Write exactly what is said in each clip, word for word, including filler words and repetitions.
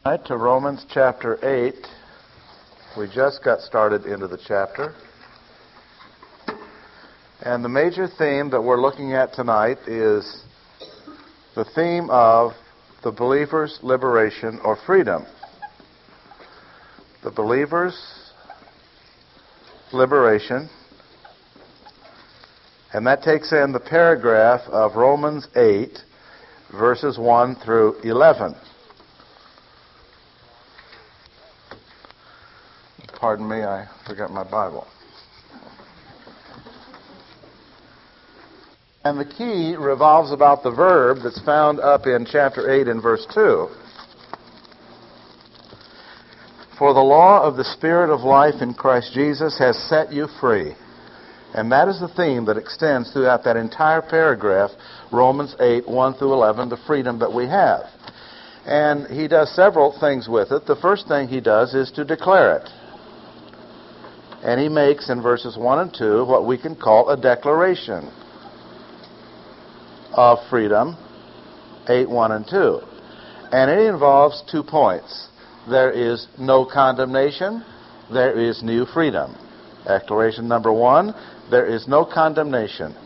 Right to Romans chapter eight. We just got started into the chapter. And the major theme that we're looking at tonight is the theme of the believer's liberation or freedom. The believer's liberation. And that takes in the paragraph of Romans eight, verses one through eleven. Pardon me, I forgot my Bible. And the key revolves about the verb that's found up in chapter eight and verse two. For the law of the Spirit of life in Christ Jesus has set you free. And that is the theme that extends throughout that entire paragraph, Romans eight, one through eleven, the freedom that we have. And he does several things with it. The first thing he does is to declare it. And he makes in verses one and two what we can call a declaration of freedom, eight, one and two. And it involves two points. There is no condemnation. There is new freedom. Declaration number one, there is no condemnation.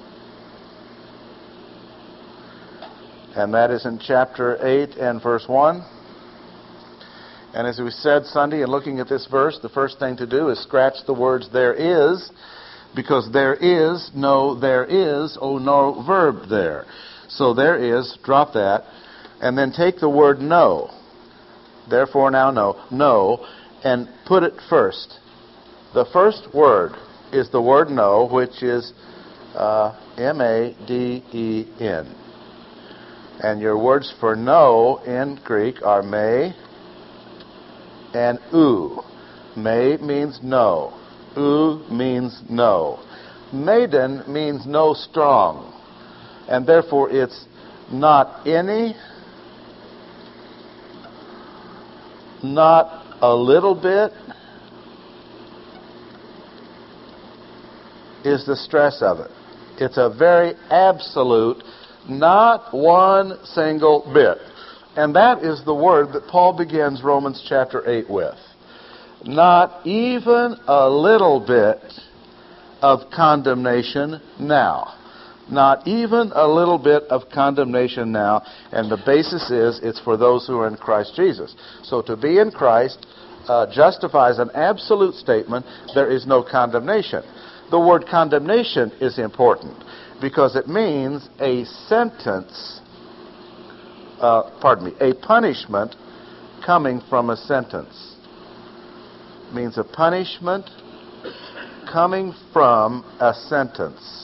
And that is in chapter eight and verse one. And as we said Sunday, in looking at this verse, the first thing to do is scratch the words there is, because there is no there is, oh, no verb there. So there is, drop that, and then take the word no. Therefore now no, no, and put it first. The first word is the word no, which is uh, M A D E N. And your words for no in Greek are me and oo. Me means no. Oo means no. Maiden means no strong. And therefore it's not any, not a little bit, is the stress of it. It's a very absolute, not one single bit. And that is the word that Paul begins Romans chapter eight with. Not even a little bit of condemnation now. Not even a little bit of condemnation now. And the basis is, it's for those who are in Christ Jesus. So to be in Christ uh, justifies an absolute statement, there is no condemnation. The word condemnation is important because it means a sentence Uh, pardon me, a punishment coming from a sentence. Means a punishment coming from a sentence.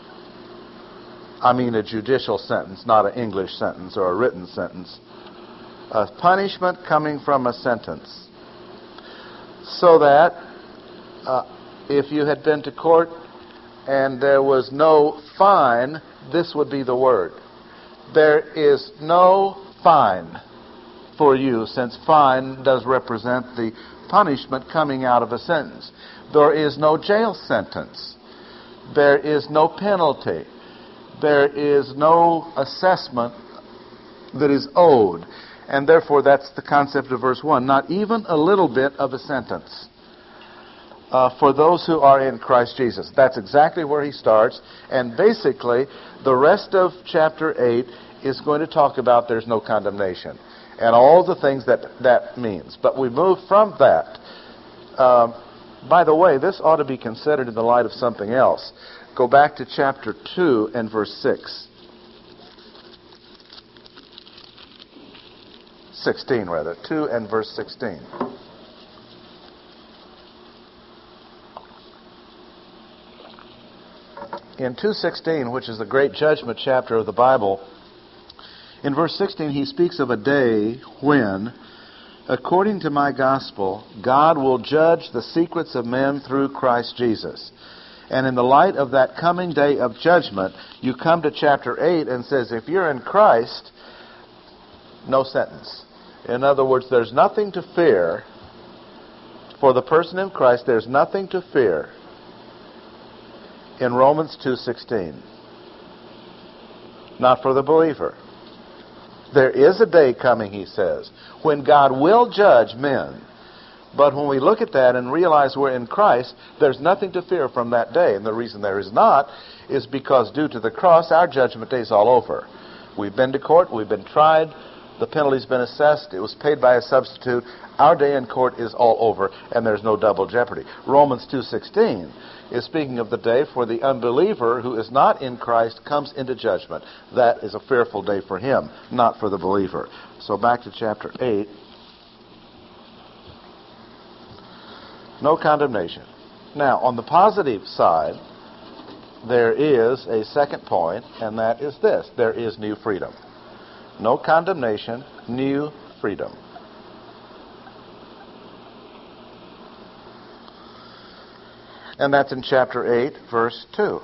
I mean a judicial sentence, not an English sentence or a written sentence. A punishment coming from a sentence. So that uh, if you had been to court and there was no fine, this would be the word. There is no fine for you, since fine does represent the punishment coming out of a sentence. There is no jail sentence. There is no penalty. There is no assessment that is owed. And therefore, that's the concept of verse one. Not even a little bit of a sentence. Uh, for those who are in Christ Jesus. That's exactly where he starts. And basically, the rest of chapter eight is going to talk about there's no condemnation. And all the things that that means. But we move from that. Uh, by the way, this ought to be considered in the light of something else. Go back to chapter two and verse six. sixteen, rather. two and verse sixteen. In two sixteen, which is the great judgment chapter of the Bible, in verse sixteen he speaks of a day when, according to my gospel, God will judge the secrets of men through Christ Jesus. And in the light of that coming day of judgment, you come to chapter eight and says, if you're in Christ, no sentence. In other words, there's nothing to fear. For the person in Christ, there's nothing to fear in Romans two sixteen. Not for the believer. There is a day coming, he says, when God will judge men. But when we look at that and realize we're in Christ, there's nothing to fear from that day. And the reason there is not is because due to the cross, our judgment day is all over. We've been to court, we've been tried, the penalty's been assessed, it was paid by a substitute. Our day in court is all over, and there's no double jeopardy. Romans two sixteen is speaking of the day for the unbeliever who is not in Christ comes into judgment. That is a fearful day for him, not for the believer. So back to chapter eight. No condemnation. Now, on the positive side, there is a second point, and that is this. There is new freedom. No condemnation, new freedom. And that's in chapter eight, verse two.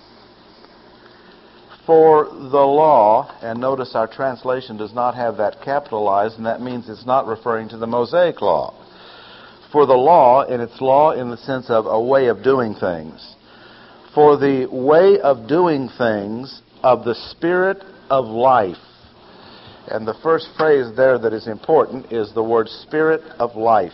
For the law, and notice our translation does not have that capitalized, and that means it's not referring to the Mosaic law. For the law, and it's law in the sense of a way of doing things. For the way of doing things of the Spirit of life. And the first phrase there that is important is the word Spirit of life.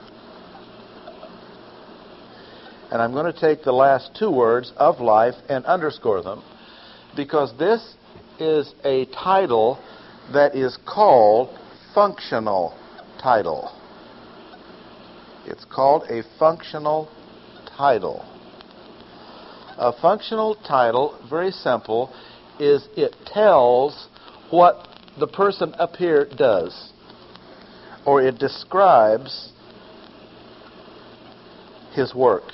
And I'm going to take the last two words, of life, and underscore them, because this is a title that is called functional title. It's called a functional title. A functional title, very simple, is it tells what the person up here does, or it describes his work.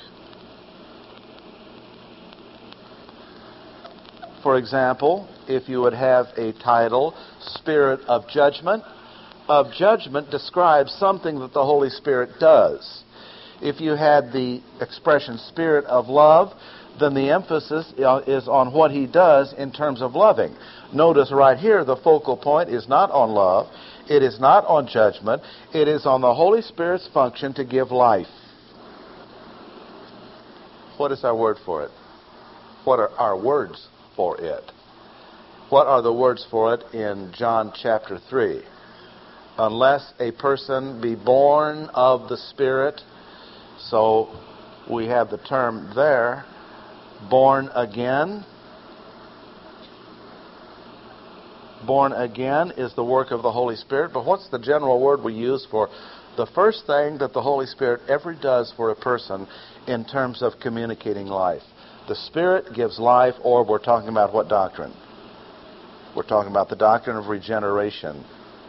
For example, if you would have a title, Spirit of Judgment, of judgment describes something that the Holy Spirit does. If you had the expression Spirit of Love, then the emphasis is on what he does in terms of loving. Notice right here the focal point is not on love, it is not on judgment, it is on the Holy Spirit's function to give life. What is our word for it? What are our words for it? What are the words for it in John chapter three? Unless a person be born of the Spirit, so we have the term there, born again. Born again is the work of the Holy Spirit, but what's the general word we use for the first thing that the Holy Spirit ever does for a person in terms of communicating life? The Spirit gives life, or we're talking about what doctrine? We're talking about the doctrine of regeneration.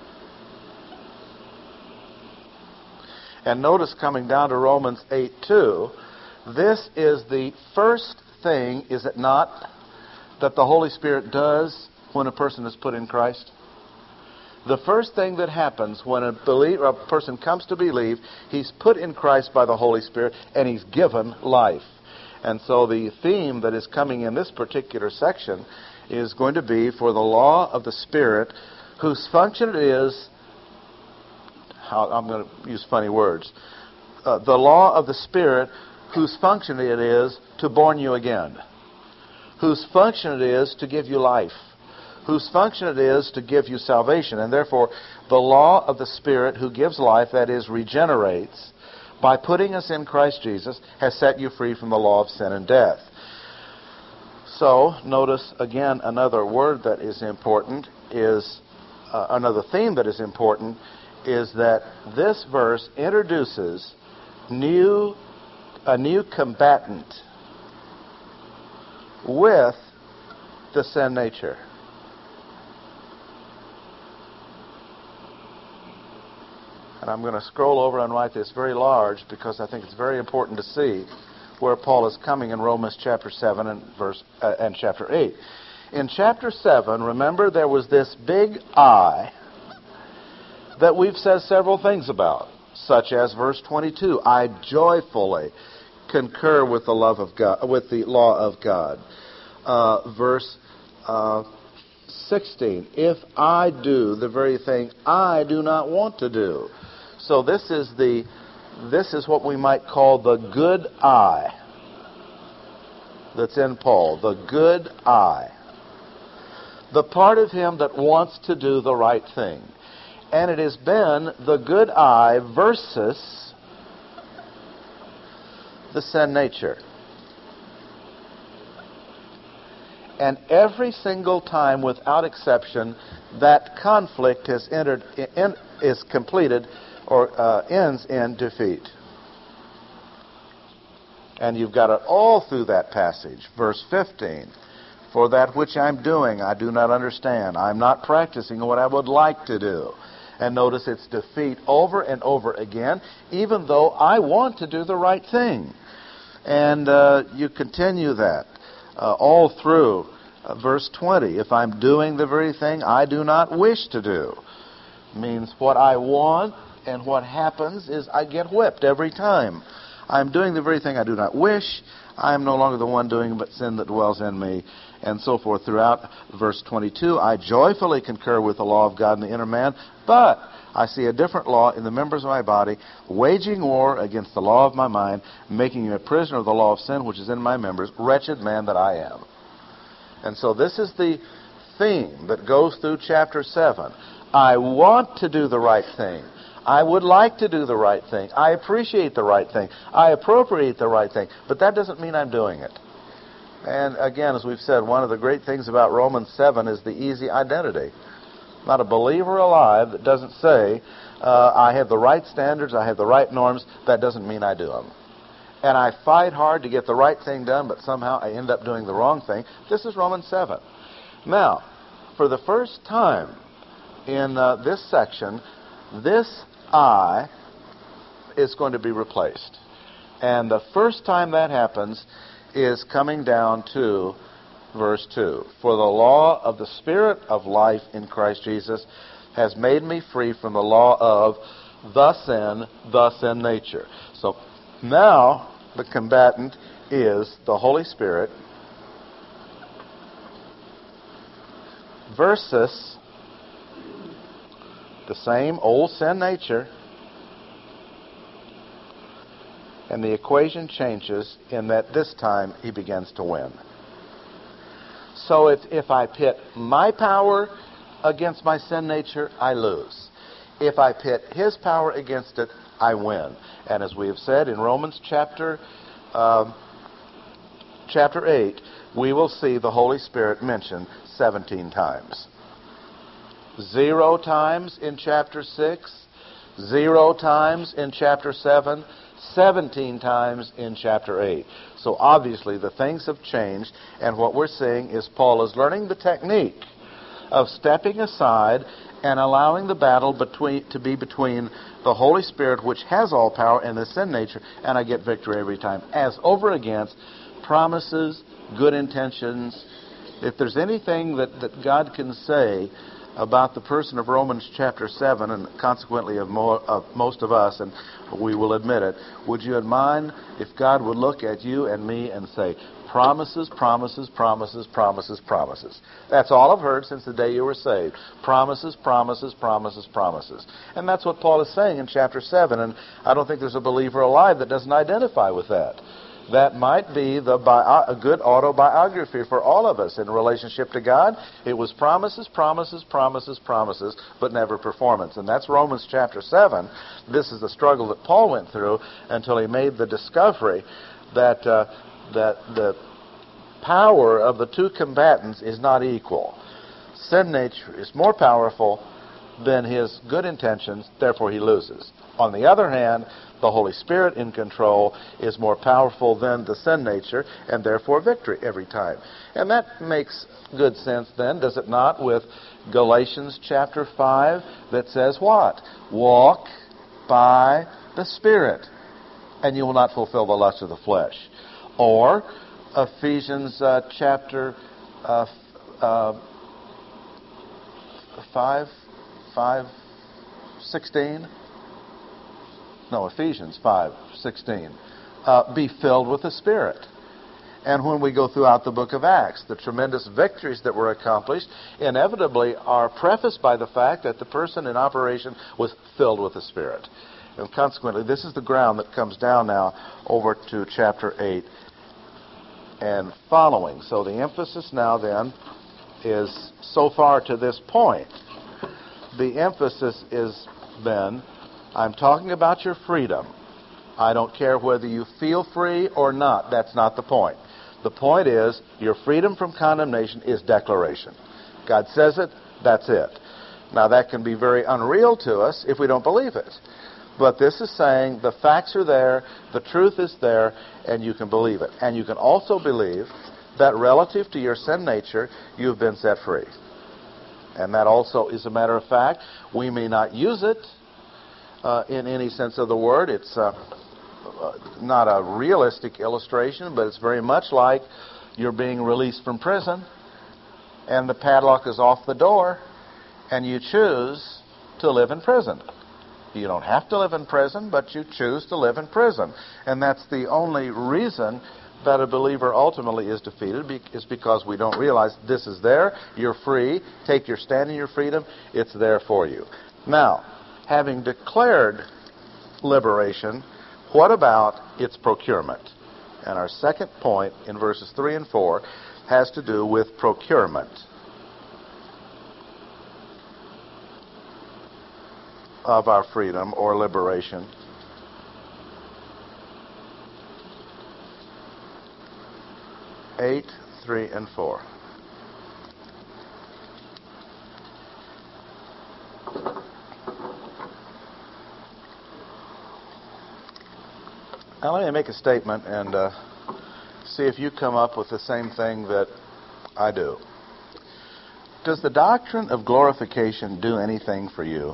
And notice coming down to Romans eight two, this is the first thing, is it not, that the Holy Spirit does when a person is put in Christ? The first thing that happens when a, believer, a person comes to believe, he's put in Christ by the Holy Spirit, and he's given life. And so the theme that is coming in this particular section is going to be for the law of the Spirit, whose function it is, I'm going to use funny words, uh, the law of the Spirit, whose function it is to born you again, whose function it is to give you life, whose function it is to give you salvation. And therefore, the law of the Spirit who gives life, that is, regenerates, by putting us in Christ Jesus, has set you free from the law of sin and death. So, notice again another word that is important is, uh, another theme that is important is that this verse introduces new, a new combatant with the sin nature. And I'm going to scroll over and write this very large because I think it's very important to see where Paul is coming in Romans chapter seven and verse uh, and chapter eight. In chapter seven, remember there was this big I that we've said several things about, such as verse twenty-two, I joyfully concur with the love of God, with the law of God. Uh, verse uh, sixteen, if I do the very thing I do not want to do. So this is the this is what we might call the good I that's in Paul, the good I. The part of him that wants to do the right thing. And it has been the good I versus the sin nature. And every single time, without exception, that conflict has entered, in, is completed or uh, ends in defeat. And you've got it all through that passage. Verse fifteen. For that which I'm doing, I do not understand. I'm not practicing what I would like to do. And notice it's defeat over and over again, even though I want to do the right thing. And uh, you continue that uh, all through uh, verse twenty. If I'm doing the very thing I do not wish to do. Means what I want, and what happens is I get whipped every time. I'm doing the very thing I do not wish. I am no longer the one doing, but sin that dwells in me. And so forth throughout verse twenty-two. I joyfully concur with the law of God in the inner man, but I see a different law in the members of my body, waging war against the law of my mind, making me a prisoner of the law of sin which is in my members. Wretched man that I am. And so this is the theme that goes through chapter seven. I want to do the right thing. I would like to do the right thing. I appreciate the right thing. I appropriate the right thing. But that doesn't mean I'm doing it. And again, as we've said, one of the great things about Romans seven is the easy identity. Not a believer alive that doesn't say, uh, I have the right standards, I have the right norms. That doesn't mean I do them. And I fight hard to get the right thing done, but somehow I end up doing the wrong thing. This is Romans seven. Now, for the first time in uh, this section, this I is going to be replaced. And the first time that happens is coming down to verse two. For the law of the Spirit of life in Christ Jesus has made me free from the law of the sin, the sin nature. So now the combatant is the Holy Spirit versus the same old sin nature, and the equation changes in that this time he begins to win. So if, if I pit my power against my sin nature, I lose. If I pit his power against it, I win. And as we have said in Romans chapter um, chapter eight, we will see the Holy Spirit mentioned seventeen times. Zero times in chapter six, zero times in chapter seven, seventeen times in chapter eight. So obviously the things have changed, and what we're seeing is Paul is learning the technique of stepping aside and allowing the battle between to be between the Holy Spirit, which has all power, and the sin nature, and I get victory every time. As over against promises, good intentions. If there's anything that, that God can say about the person of Romans chapter seven, and consequently of, mo- of most of us, and we will admit it, would you mind if God would look at you and me and say, promises, promises, promises, promises, promises. That's all I've heard since the day you were saved. Promises, promises, promises, promises. And that's what Paul is saying in chapter seven, and I don't think there's a believer alive that doesn't identify with that. That might be the bio, a good autobiography for all of us in relationship to God. It was promises, promises, promises, promises, but never performance. And that's Romans chapter seven. This is the struggle that Paul went through until he made the discovery that uh, that the power of the two combatants is not equal. Sin nature is more powerful than his good intentions, therefore he loses. On the other hand, the Holy Spirit in control is more powerful than the sin nature, and therefore victory every time. And that makes good sense then, does it not, with Galatians chapter five that says what? Walk by the Spirit, and you will not fulfill the lust of the flesh. Or Ephesians uh, chapter uh, uh, five, five, sixteen. No, Ephesians five sixteen. Uh, be filled with the Spirit. And when we go throughout the book of Acts, the tremendous victories that were accomplished inevitably are prefaced by the fact that the person in operation was filled with the Spirit. And consequently, this is the ground that comes down now over to chapter eight and following. So the emphasis now then is so far to this point, the emphasis is then, I'm talking about your freedom. I don't care whether you feel free or not. That's not the point. The point is, your freedom from condemnation is declaration. God says it, that's it. Now, that can be very unreal to us if we don't believe it. But this is saying the facts are there, the truth is there, and you can believe it. And you can also believe that relative to your sin nature, you've been set free. And that also is a matter of fact. We may not use it uh, in any sense of the word. It's uh, uh, not a realistic illustration, but it's very much like you're being released from prison, and the padlock is off the door, and you choose to live in prison. You don't have to live in prison, but you choose to live in prison. And that's the only reason that a believer ultimately is defeated, is because we don't realize this is there, you're free, take your stand in your freedom, it's there for you. Now, having declared liberation, what about its procurement? And our second point in verses three and four has to do with procurement of our freedom or liberation. Eight, three, and four. Now let me make a statement and uh, see if you come up with the same thing that I do. Does the doctrine of glorification do anything for you?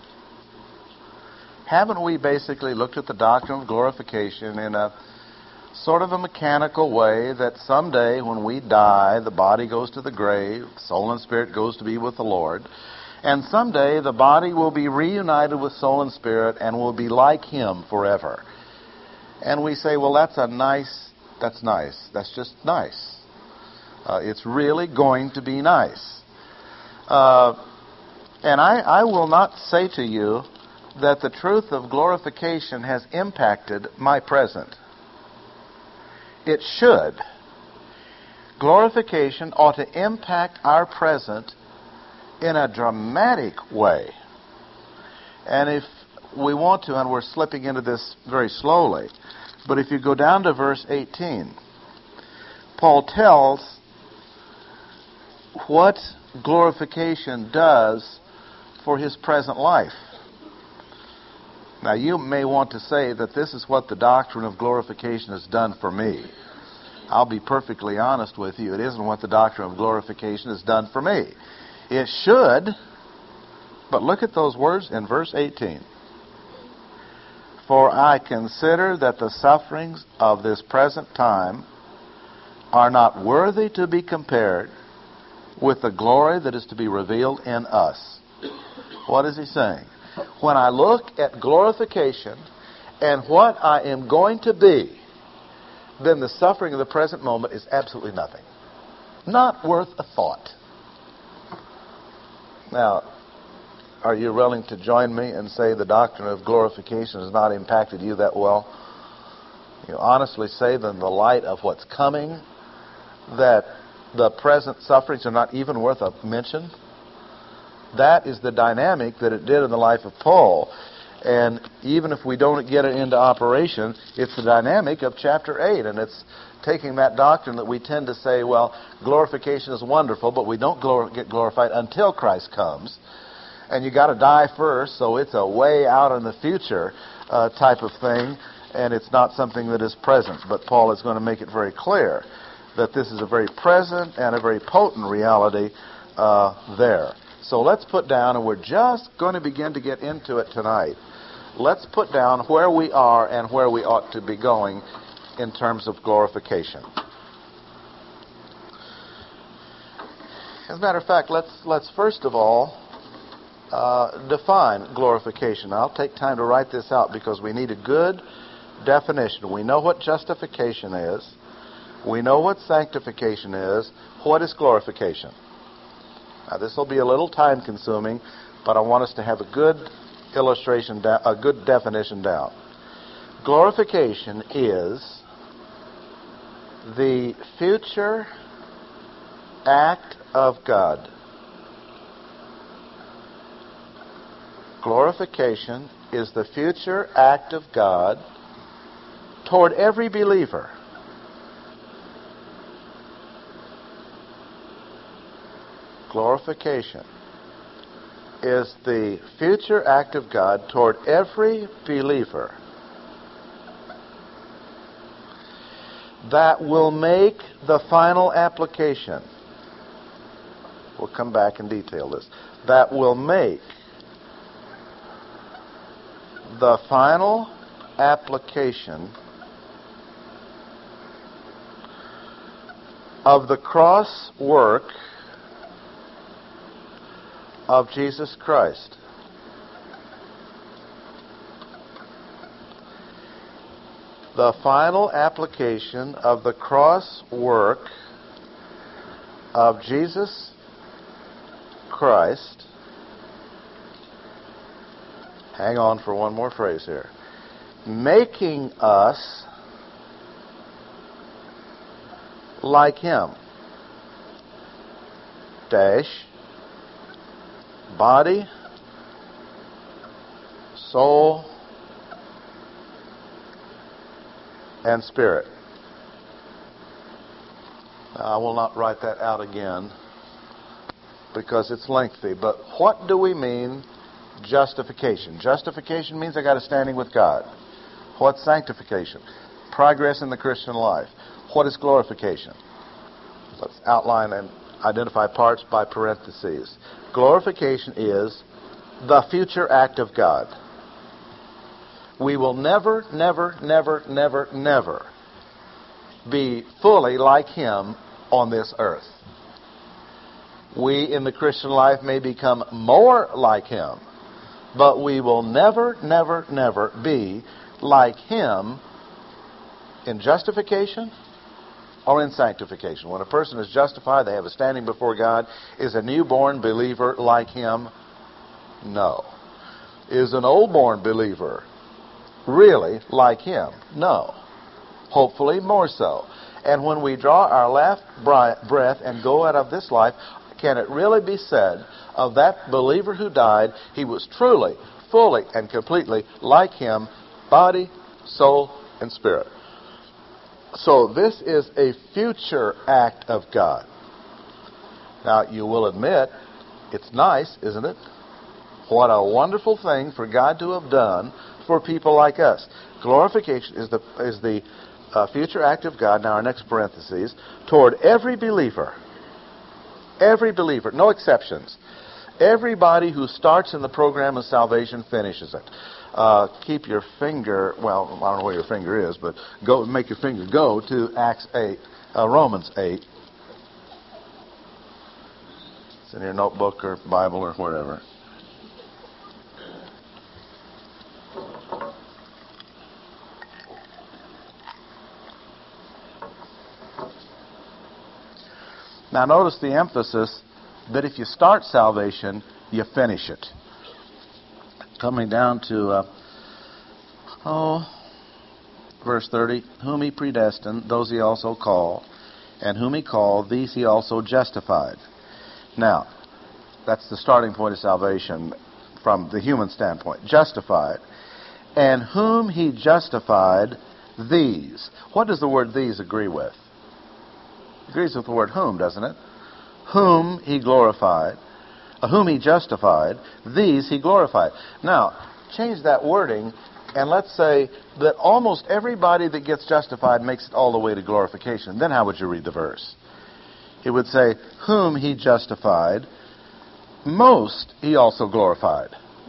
Haven't we basically looked at the doctrine of glorification in a sort of a mechanical way, that someday when we die, the body goes to the grave, soul and spirit goes to be with the Lord, and someday the body will be reunited with soul and spirit and will be like Him forever? And we say, well, that's a nice, that's nice, that's just nice. Uh, it's really going to be nice. Uh, and I, I will not say to you that the truth of glorification has impacted my present. It should. Glorification ought to impact our present in a dramatic way. And if we want to, and we're slipping into this very slowly, but if you go down to verse eighteen, Paul tells what glorification does for his present life. Now, you may want to say that this is what the doctrine of glorification has done for me. I'll be perfectly honest with you. It isn't what the doctrine of glorification has done for me. It should, but look at those words in verse eighteen. For I consider that the sufferings of this present time are not worthy to be compared with the glory that is to be revealed in us. What is he saying? When I look at glorification and what I am going to be, then the suffering of the present moment is absolutely nothing. Not worth a thought. Now, are you willing to join me and say the doctrine of glorification has not impacted you that well? You honestly say that in the light of what's coming, that the present sufferings are not even worth a mention? That is the dynamic that it did in the life of Paul. And even if we don't get it into operation, it's the dynamic of chapter eight. And it's taking that doctrine that we tend to say, well, glorification is wonderful, but we don't glor- get glorified until Christ comes. And you got to die first, so it's a way out in the future uh, type of thing, and it's not something that is present. But Paul is going to make it very clear that this is a very present and a very potent reality uh, there. So let's put down, and we're just going to begin to get into it tonight. Let's put down where we are and where we ought to be going in terms of glorification. As a matter of fact, let's let's first of all uh, define glorification. I'll take time to write this out because we need a good definition. We know what justification is. We know what sanctification is. What is glorification? Now, this will be a little time-consuming, but I want us to have a good illustration, a good definition down. Glorification is the future act of God. Glorification is the future act of God toward every believer. Glorification is the future act of God toward every believer that will make the final application. We'll come back and detail this. That will make the final application of the cross work of Jesus Christ. The final application of the cross work of Jesus Christ. Hang on for one more phrase here. Making us like Him. Dash. Body, soul, and spirit. Now, I will not write that out again because it's lengthy, but what do we mean justification? Justification means I got a standing with God. What's sanctification? Progress in the Christian life. What is glorification? Let's outline and identify parts by parentheses. Glorification is the future act of God. We will never, never, never, never, never be fully like Him on this earth. We in the Christian life may become more like Him, but we will never, never, never be like Him in justification or in sanctification. When a person is justified, they have a standing before God. Is a newborn believer like Him? No. Is an old-born believer really like Him? No. Hopefully more so. And when we draw our last breath and go out of this life, can it really be said of that believer who died, he was truly, fully, and completely like Him, body, soul, and spirit? So this is a future act of God. Now, you will admit, it's nice, isn't it? What a wonderful thing for God to have done for people like us. Glorification is the is the uh, future act of God, now our next parentheses, toward every believer. Every believer, no exceptions. Everybody who starts in the program of salvation finishes it. Uh, keep your finger, well, I don't know where your finger is, but go make your finger go to Acts eight, uh, Romans eight. It's in your notebook or Bible or wherever. Now notice the emphasis that if you start salvation, you finish it. Coming down to, uh, oh, verse thirty, whom He predestined, those He also called, and whom He called, these He also justified. Now, that's the starting point of salvation from the human standpoint. Justified. And whom He justified, these. What does the word these agree with? It agrees with the word whom, doesn't it? Whom He glorified. Whom He justified, these He glorified. Now, change that wording, and let's say that almost everybody that gets justified makes it all the way to glorification. Then how would you read the verse? It would say, whom He justified, most He also glorified.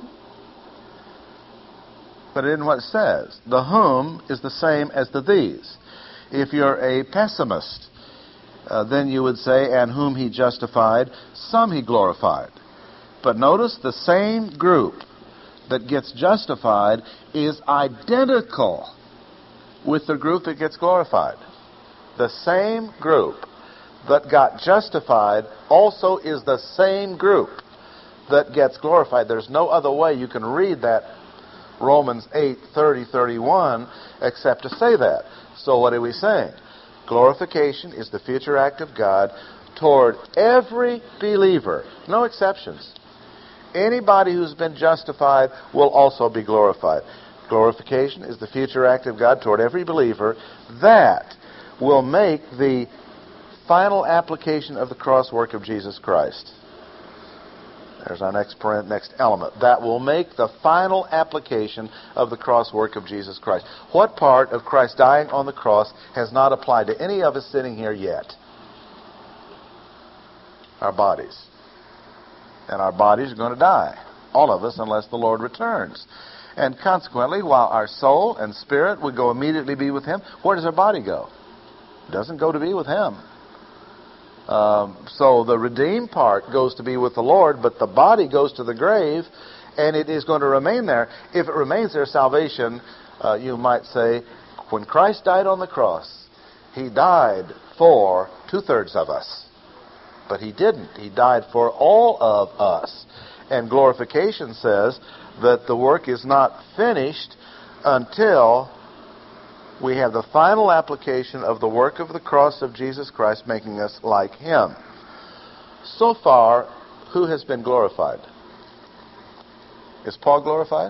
But it isn't what it says. The whom is the same as the these. If you're a pessimist, uh, then you would say, and whom He justified, some He glorified. But notice the same group that gets justified is identical with the group that gets glorified. The same group that got justified also is the same group that gets glorified. There's no other way you can read that Romans eight, thirty, thirty-one except to say that. So what are we saying? Glorification is the future act of God toward every believer. No exceptions. Anybody who's been justified will also be glorified. Glorification is the future act of God toward every believer that will make the final application of the cross work of Jesus Christ. There's our next parent, next element. That will make the final application of the cross work of Jesus Christ. What part of Christ dying on the cross has not applied to any of us sitting here yet? Our bodies. And our bodies are going to die. All of us, unless the Lord returns. And consequently, while our soul and spirit would go immediately be with Him, where does our body go? It doesn't go to be with Him. Um, so the redeemed part goes to be with the Lord, but the body goes to the grave, and it is going to remain there. If it remains there, salvation, uh, you might say, when Christ died on the cross, He died for two-thirds of us. But He didn't. He died for all of us. And glorification says that the work is not finished until we have the final application of the work of the cross of Jesus Christ, making us like Him. So far, who has been glorified? Is Paul glorified?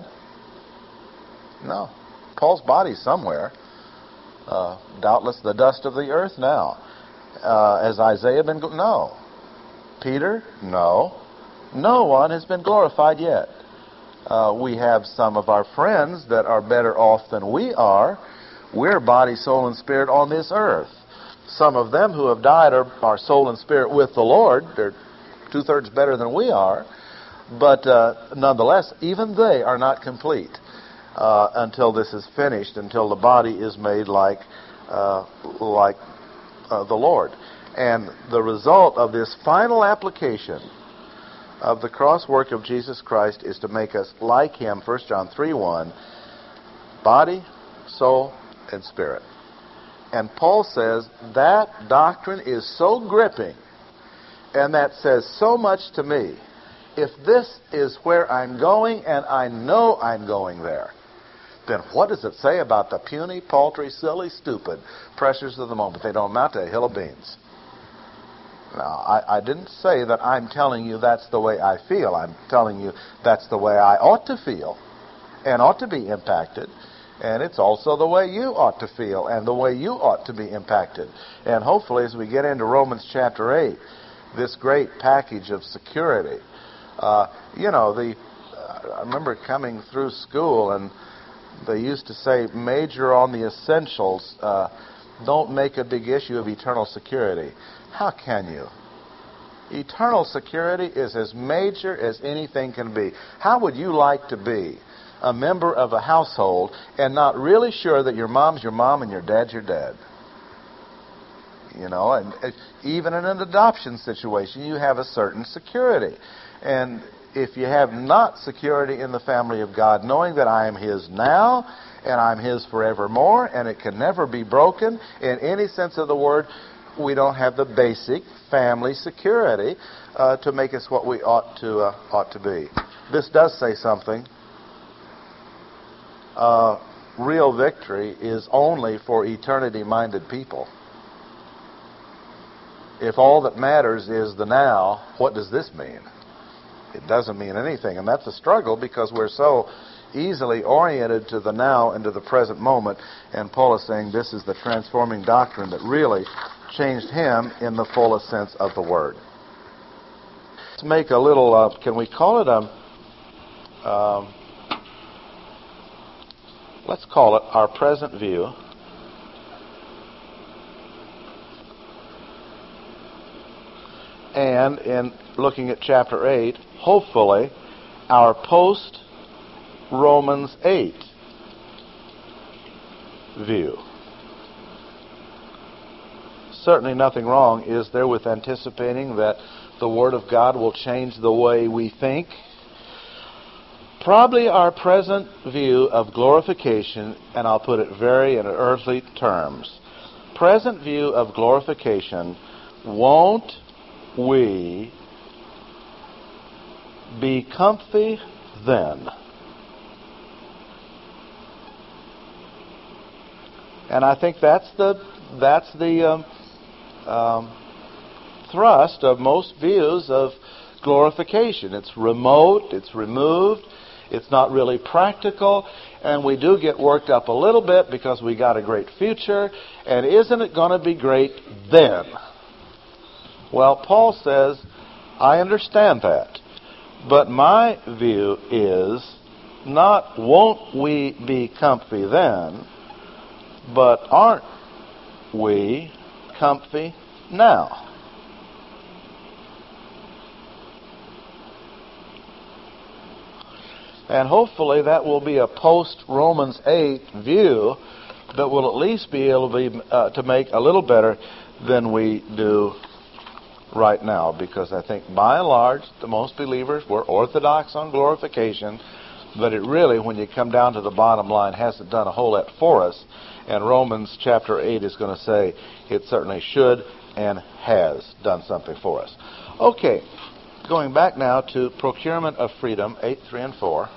No. Paul's body's somewhere. Uh, doubtless the dust of the earth now. Uh, has Isaiah been... Gl- no. Peter? No. No one has been glorified yet. Uh, we have some of our friends that are better off than we are. We're body, soul, and spirit on this earth. Some of them who have died are, are soul and spirit with the Lord. They're two-thirds better than we are. But uh, nonetheless, even they are not complete uh, until this is finished, until the body is made like, uh, like uh, the Lord. And the result of this final application of the cross work of Jesus Christ is to make us like Him. First John three one, body, soul, and spirit. And Paul says that doctrine is so gripping, and that says so much to me. If this is where I'm going, and I know I'm going there, then what does it say about the puny, paltry, silly, stupid pressures of the moment? They don't amount to a hill of beans. Now, I, I didn't say that I'm telling you that's the way I feel. I'm telling you that's the way I ought to feel and ought to be impacted. And it's also the way you ought to feel and the way you ought to be impacted. And hopefully as we get into Romans chapter eight, this great package of security. Uh, you know, the uh, I remember coming through school and they used to say, major on the essentials. Uh, don't make a big issue of eternal security. How can you? Eternal security is as major as anything can be. How would you like to be a member of a household and not really sure that your mom's your mom and your dad's your dad? You know, and even in an adoption situation, you have a certain security. And if you have not security in the family of God, knowing that I am His now and I'm His forevermore, and it can never be broken in any sense of the word, we don't have the basic family security uh, to make us what we ought to uh, ought to be. This does say something. Uh, real victory is only for eternity-minded people. If all that matters is the now, what does this mean? It doesn't mean anything, and that's a struggle because we're so easily oriented to the now and to the present moment. And Paul is saying this is the transforming doctrine that really changed him in the fullest sense of the word. Let's make a little, uh, can we call it a, um, let's call it our present view. And in looking at chapter eight, hopefully, our post-Romans eight view. Certainly nothing wrong, is there, with anticipating that the Word of God will change the way we think? Probably our present view of glorification, and I'll put it very in earthly terms, present view of glorification, won't we be comfy then? And I think that's the that's the um, um, thrust of most views of glorification. It's remote, it's removed, it's not really practical, and we do get worked up a little bit because we got a great future, and isn't it going to be great then? Well, Paul says, I understand that, but my view is not won't we be comfy then, but aren't we comfy now? And hopefully that will be a post-Romans eight view that will at least be able to, be, uh, to make a little better than we do right now. Because I think by and large, the most believers were orthodox on glorification, but it really, when you come down to the bottom line, hasn't done a whole lot for us. And Romans chapter eight is going to say it certainly should and has done something for us. Okay, going back now to procurement of freedom, eight, three, and four.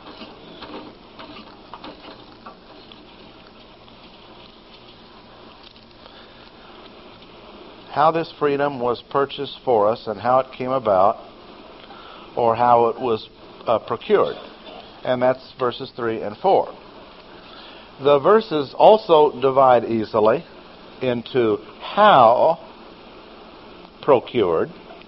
How this freedom was purchased for us and how it came about, or how it was uh, procured. And that's verses three and four. The verses also divide easily into how procured,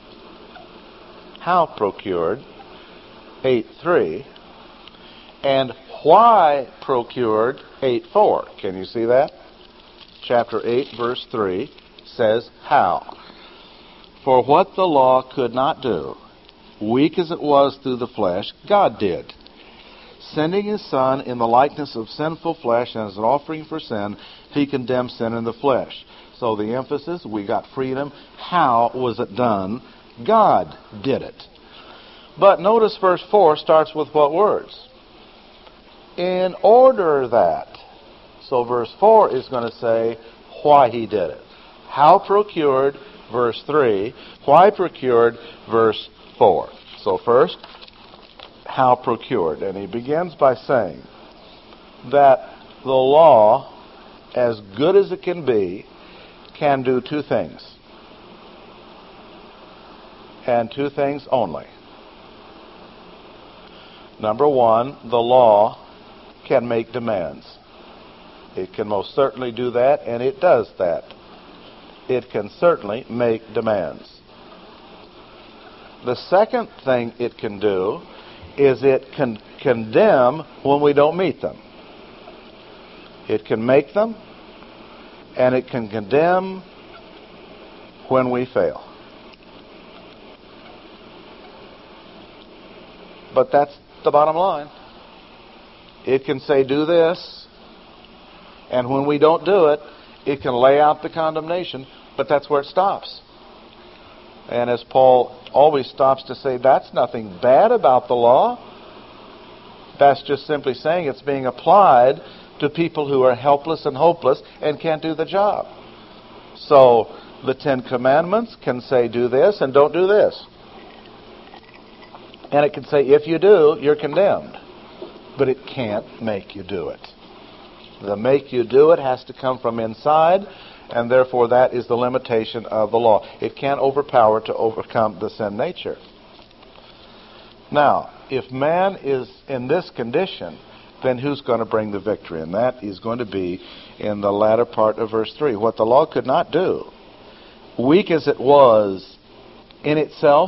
how procured, eight three, and why procured, eight four. Can you see that? Chapter eight, verse three says how. For what the law could not do, weak as it was through the flesh, God did, sending his Son in the likeness of sinful flesh, and as an offering for sin, he condemned sin in the flesh. So the emphasis, we got freedom. How was it done? God did it. But notice verse four starts with what words? In order that. So verse four is going to say why he did it. How procured, verse three. Why procured, verse four. So first, how procured. And he begins by saying that the law, as good as it can be, can do two things. And two things only. Number one, the law can make demands. It can most certainly do that, and it does that. It can certainly make demands. The second thing it can do is it can condemn when we don't meet them. It can make them, and it can condemn when we fail. But that's the bottom line. It can say, do this, and when we don't do it, it can lay out the condemnation, but that's where it stops. And as Paul always stops to say, that's nothing bad about the law. That's just simply saying it's being applied to people who are helpless and hopeless and can't do the job. So the Ten Commandments can say, do this and don't do this. And it can say, if you do, you're condemned. But it can't make you do it. The make you do it has to come from inside, and therefore that is the limitation of the law. It can't overpower to overcome the sin nature. Now, if man is in this condition, then who's going to bring the victory? And that is going to be in the latter part of verse three. What the law could not do, weak as it was in itself,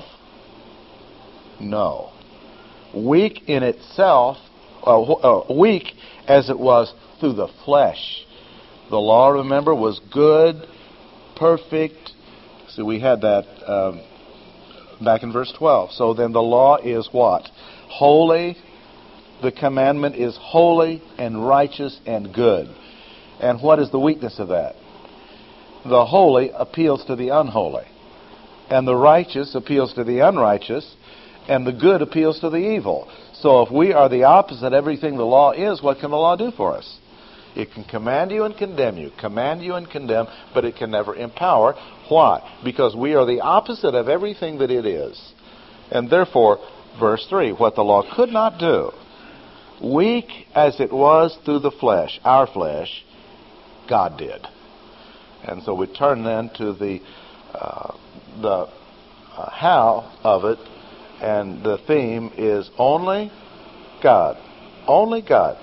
no. Weak in itself, uh, uh, weak as it was through the flesh. The law, remember, was good, perfect. So we had that um, back in verse twelve. So then the law is what? Holy. The commandment is holy and righteous and good. And what is the weakness of that? The holy appeals to the unholy. And the righteous appeals to the unrighteous. And the good appeals to the evil. So if we are the opposite of everything the law is, what can the law do for us? It can command you and condemn you. Command you and condemn, but it can never empower. Why? Because we are the opposite of everything that it is. And therefore, verse three, what the law could not do, weak as it was through the flesh, our flesh, God did. And so we turn then to the uh, the uh, how of it, and the theme is only God. Only God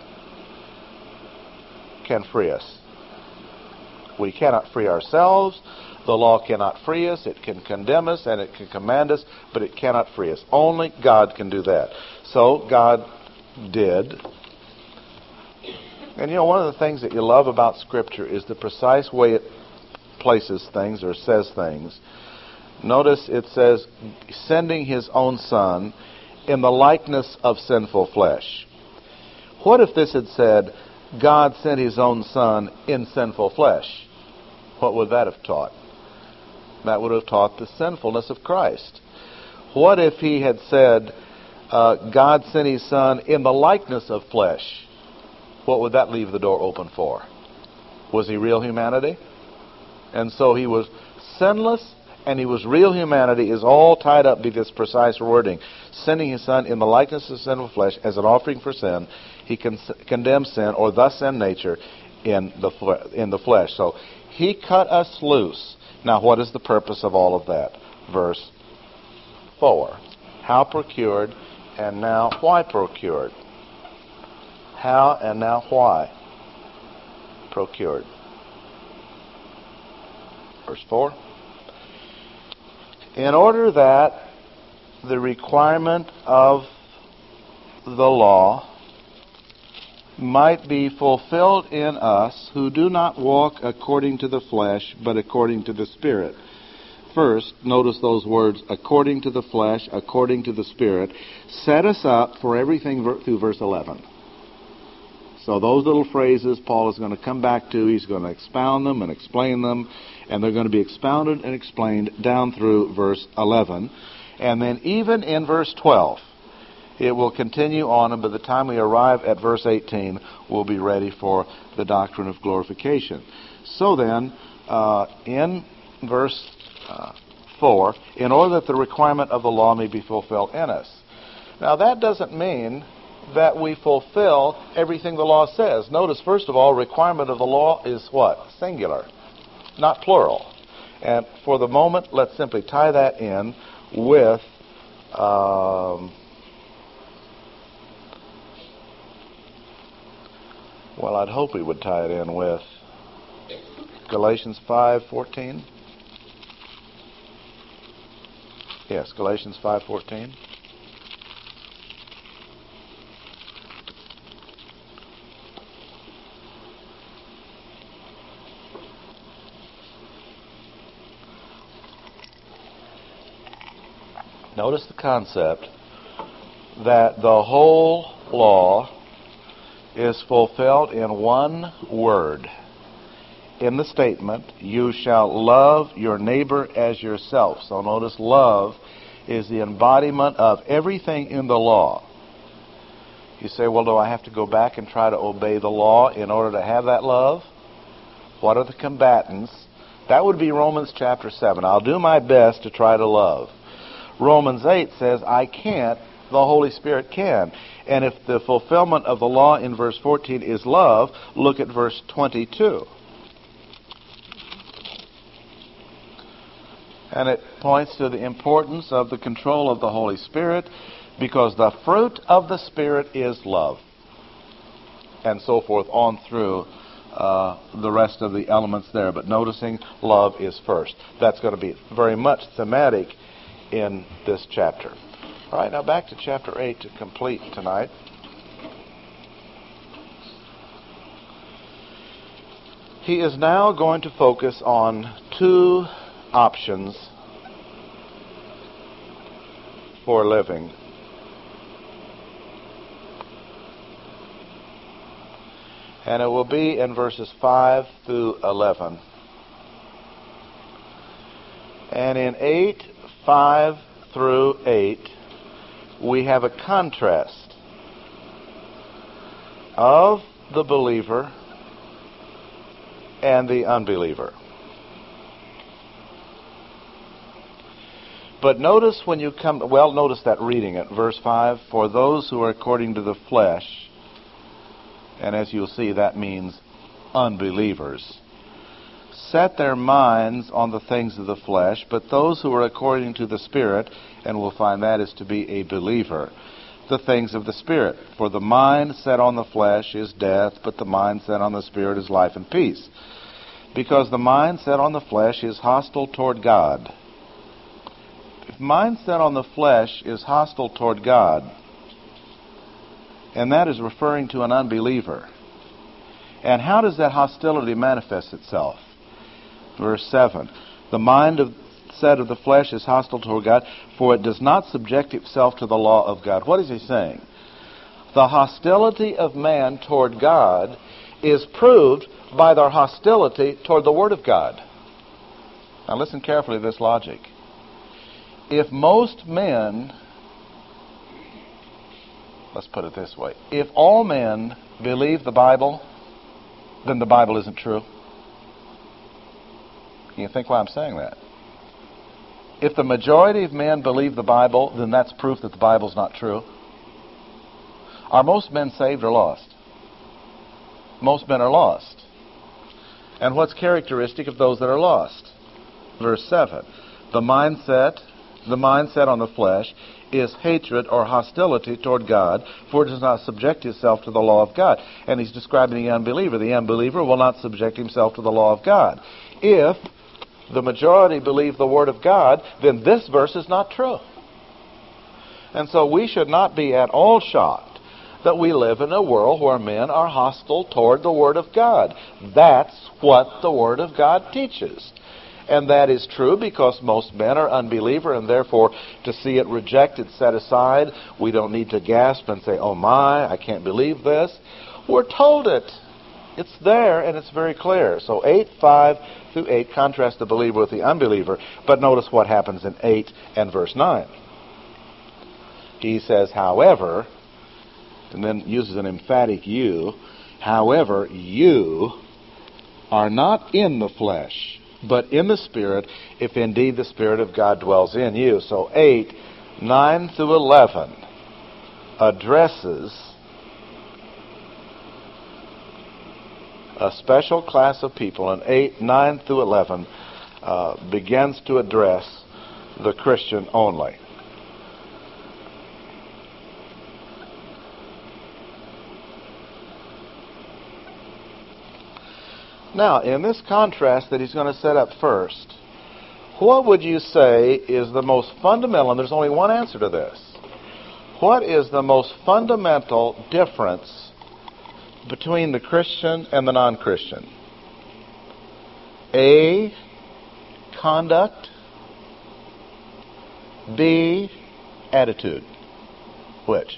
can free us. We cannot free ourselves. The law cannot free us. It can condemn us and it can command us, but it cannot free us. Only God can do that. So God did. And you know, one of the things that you love about Scripture is the precise way it places things or says things. Notice it says, sending his own Son in the likeness of sinful flesh. What if this had said, God sent his own Son in sinful flesh? What would that have taught? That would have taught the sinfulness of Christ. What if he had said, uh, God sent his Son in the likeness of flesh? What would that leave the door open for? Was he real humanity? And so he was sinless and he was real humanity is all tied up with this precise wording. Sending his Son in the likeness of sinful flesh as an offering for sin, he con- condemns sin, or thus sin nature, in the fle- in the flesh. So he cut us loose. Now what is the purpose of all of that? Verse four. How procured, and now why procured? How and now why procured? Verse four. In order that the requirement of the law might be fulfilled in us who do not walk according to the flesh, but according to the Spirit. First, notice those words, according to the flesh, according to the Spirit, set us up for everything through verse eleven. So those little phrases Paul is going to come back to. He's going to expound them and explain them, and they're going to be expounded and explained down through verse eleven. And then even in verse twelve, it will continue on, and by the time we arrive at verse eighteen, we'll be ready for the doctrine of glorification. So then, uh, in verse uh, four, in order that the requirement of the law may be fulfilled in us. Now that doesn't mean that we fulfill everything the law says. Notice, first of all, requirement of the law is what? Singular, not plural. And for the moment, let's simply tie that in with um, well, I'd hope we would tie it in with Galatians five fourteen. Yes, Galatians five fourteen. Notice the concept that the whole law is fulfilled in one word. In the statement, you shall love your neighbor as yourself. So notice love is the embodiment of everything in the law. You say, well, do I have to go back and try to obey the law in order to have that love? What are the combatants? That would be Romans chapter seven. I'll do my best to try to love. Romans eight says, I can't, the Holy Spirit can. And if the fulfillment of the law in verse fourteen is love, look at verse twenty-two. And it points to the importance of the control of the Holy Spirit, because the fruit of the Spirit is love. And so forth on through uh, the rest of the elements there. But noticing love is first. That's going to be very much thematic in this chapter. All right, now back to chapter eight to complete tonight. He is now going to focus on two options for living. And it will be in verses five through eleven. And in eight, five through eight, we have a contrast of the believer and the unbeliever. But notice when you come, well, notice that reading it, verse five, for those who are according to the flesh, and as you'll see, that means unbelievers. set their minds on the things of the flesh, but those who are according to the Spirit, and we'll find that is to be a believer, the things of the Spirit. For the mind set on the flesh is death, but the mind set on the Spirit is life and peace. Because the mind set on the flesh is hostile toward God. If mind set on the flesh is hostile toward God, and that is referring to an unbeliever. And how does that hostility manifest itself? Verse seven. The mind of, said of the flesh is hostile toward God, for it does not subject itself to the law of God. What is he saying? The hostility of man toward God is proved by their hostility toward the Word of God. Now listen carefully to this logic. If most men, let's put it this way, if all men believe the Bible, then the Bible isn't true. Can you think why I'm saying that? If the majority of men believe the Bible, then that's proof that the Bible's not true. Are most men saved or lost? Most men are lost. And what's characteristic of those that are lost? Verse seven. The mindset, the mindset on the flesh is hatred or hostility toward God, for it does not subject itself to the law of God. And he's describing the unbeliever. The unbeliever will not subject himself to the law of God. If the majority believe the Word of God, then this verse is not true. And so we should not be at all shocked that we live in a world where men are hostile toward the Word of God. That's what the Word of God teaches. And that is true because most men are unbeliever, and therefore to see it rejected, set aside, we don't need to gasp and say, oh my, I can't believe this. We're told it. It's there, and it's very clear. So eight, five through eight contrast the believer with the unbeliever. But notice what happens in eight and verse nine. He says, however, and then uses an emphatic you, however, you are not in the flesh, but in the Spirit, if indeed the Spirit of God dwells in you. So eight, nine through eleven addresses a special class of people, and eight, nine through eleven uh, begins to address the Christian only. Now, in this contrast that he's going to set up first, what would you say is the most fundamental, and there's only one answer to this, what is the most fundamental difference between the Christian and the non-Christian? A, conduct. B, attitude. Which?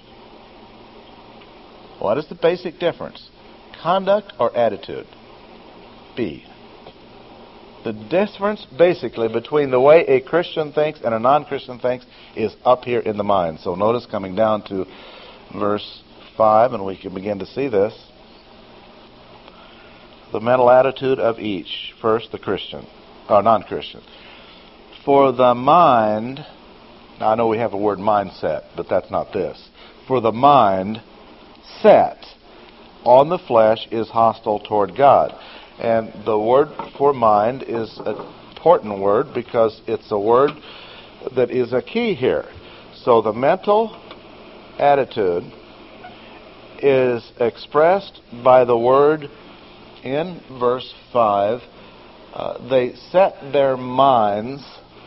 What is the basic difference? Conduct or attitude? B. The difference basically between the way a Christian thinks and a non-Christian thinks is up here in the mind. So notice coming down to verse five, and we can begin to see this. The mental attitude of each. First, the Christian, or non-Christian. For the mind, now I know we have a word mindset, but that's not this. For the mind set on the flesh is hostile toward God. And the word for mind is an important word because it's a word that is a key here. So the mental attitude is expressed by the word in verse five. Uh, they set their minds,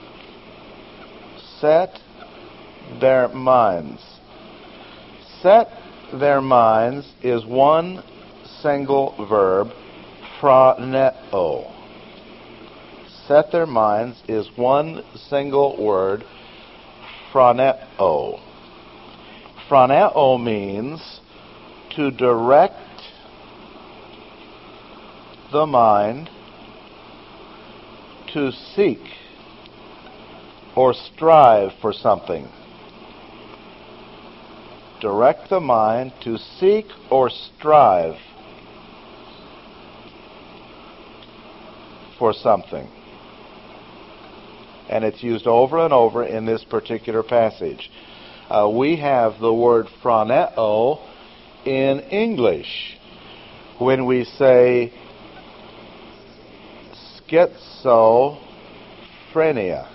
set their minds. Set their minds is one single verb, phroneo. Set their minds is one single word, phroneo. Phroneo means to direct the mind to seek or strive for something. Direct the mind to seek or strive for something. And it's used over and over in this particular passage. Uh, we have the word phroneo in English when we say schizophrenia.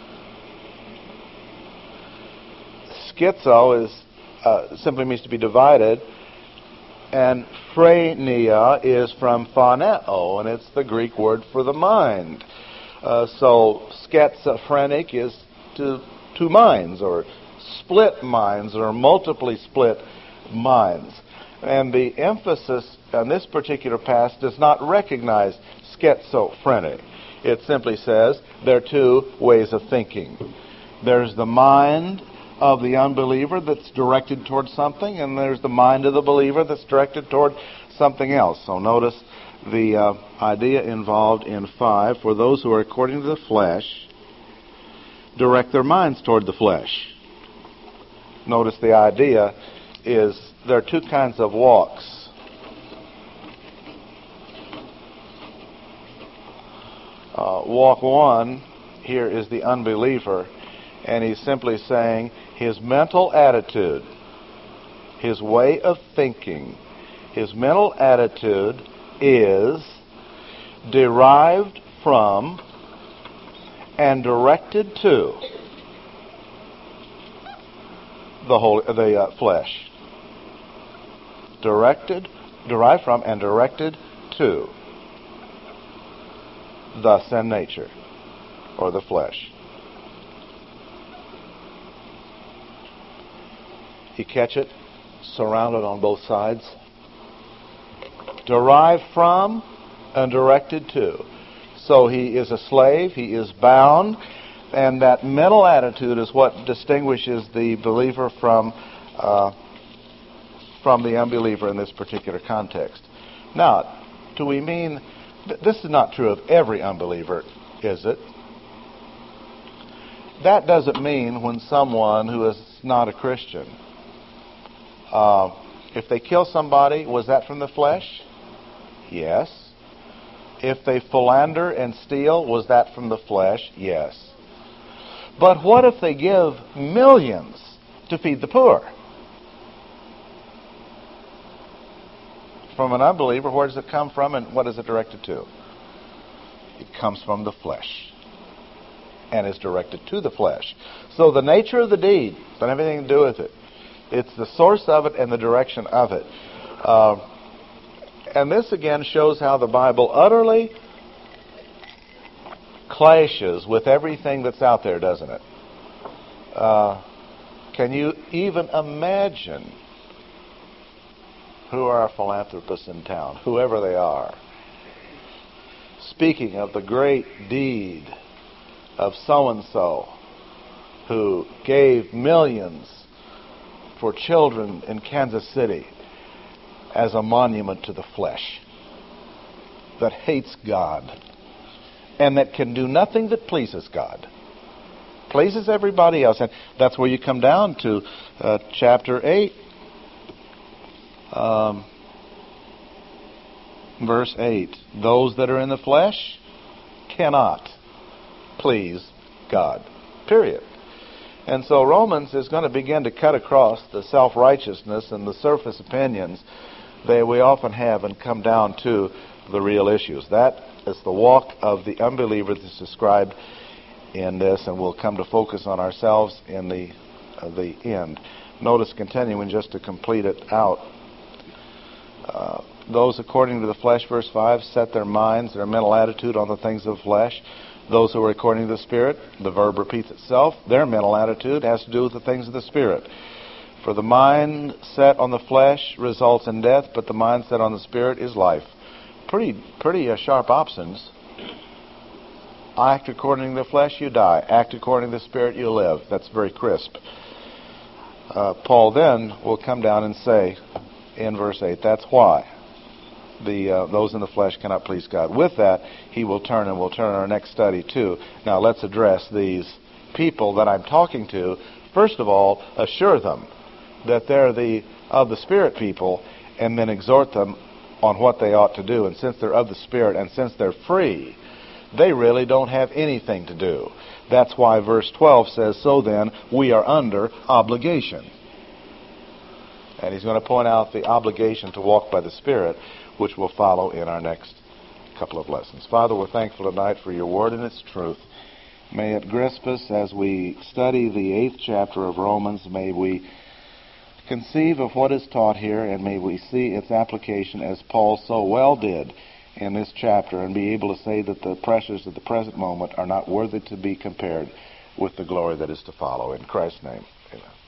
Schizo is uh, simply means to be divided, and phrenia is from phoneo, and it's the Greek word for the mind. Uh, so schizophrenic is to two minds, or split minds, or multiply split minds. And the emphasis on this particular passage does not recognize schizophrenic. It simply says there are two ways of thinking. There's the mind of the unbeliever that's directed toward something, and there's the mind of the believer that's directed toward something else. So notice the uh, idea involved in five. For those who are according to the flesh, direct their minds toward the flesh. Notice the idea is there are two kinds of walks. Uh, walk one here is the unbeliever, and he's simply saying his mental attitude, his way of thinking, his mental attitude is derived from and directed to the whole the uh, flesh. Directed, derived from, and directed to the sin nature, or the flesh. You catch it? Surrounded on both sides. Derived from and directed to. So he is a slave, he is bound, and that mental attitude is what distinguishes the believer from uh, from the unbeliever in this particular context. Now, do we mean, th- this is not true of every unbeliever, is it? That doesn't mean when someone who is not a Christian, uh, if they kill somebody, was that from the flesh? Yes. If they philander and steal, was that from the flesh? Yes. But what if they give millions to feed the poor? From an unbeliever, where does it come from and what is it directed to? It comes from the flesh and is directed to the flesh. So the nature of the deed doesn't have anything to do with it. It's the source of it and the direction of it. Uh, and this again shows how the Bible utterly clashes with everything that's out there, doesn't it? Uh, can you even imagine who are our philanthropists in town, whoever they are, speaking of the great deed of so-and-so who gave millions for children in Kansas City as a monument to the flesh that hates God and that can do nothing that pleases God, pleases everybody else. And that's where you come down to uh, chapter eight. Um, verse eight. Those that are in the flesh cannot please God. Period. And so Romans is going to begin to cut across the self-righteousness and the surface opinions that we often have and come down to the real issues. That is the walk of the unbeliever that's described in this, and we'll come to focus on ourselves in the uh, the end. Notice, continuing just to complete it out, uh, those according to the flesh, verse five, set their minds, their mental attitude on the things of the flesh. Those who are according to the Spirit, the verb repeats itself, their mental attitude has to do with the things of the Spirit. For the mind set on the flesh results in death, but the mind set on the Spirit is life. Pretty pretty uh, sharp options. Act according to the flesh, you die. Act according to the Spirit, you live. That's very crisp. Uh, Paul then will come down and say in verse eight, that's why the uh, those in the flesh cannot please God. With that, he will turn, and we'll turn our next study too. Now let's address these people that I'm talking to. First of all, assure them that they're the of the Spirit people, and then exhort them on what they ought to do. And since they're of the Spirit, and since they're free, they really don't have anything to do. That's why verse twelve says, so then we are under obligation. And he's going to point out the obligation to walk by the Spirit, which will follow in our next couple of lessons. Father, we're thankful tonight for your word and its truth. May it grasp us as we study the eighth chapter of Romans. May we conceive of what is taught here, and may we see its application as Paul so well did in this chapter, and be able to say that the pressures of the present moment are not worthy to be compared with the glory that is to follow. In Christ's name, amen.